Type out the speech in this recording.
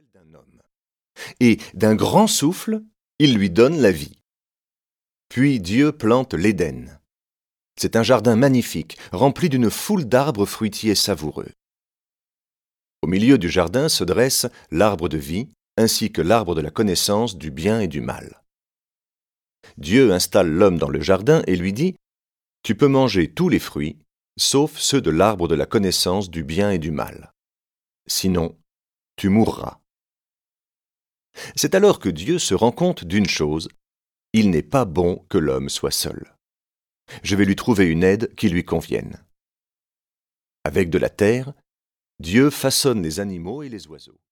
d'un homme. Et d'un grand souffle, il lui donne la vie. Puis Dieu plante l'Éden. C'est un jardin magnifique, rempli d'une foule d'arbres fruitiers savoureux. Au milieu du jardin se dresse l'arbre de vie, ainsi que l'arbre de la connaissance du bien et du mal. Dieu installe l'homme dans le jardin et lui dit : « Tu peux manger tous les fruits, sauf ceux de l'arbre de la connaissance du bien et du mal. Sinon, tu mourras. » C'est alors que Dieu se rend compte d'une chose : il n'est pas bon que l'homme soit seul. Je vais lui trouver une aide qui lui convienne. Avec de la terre, Dieu façonne les animaux et les oiseaux.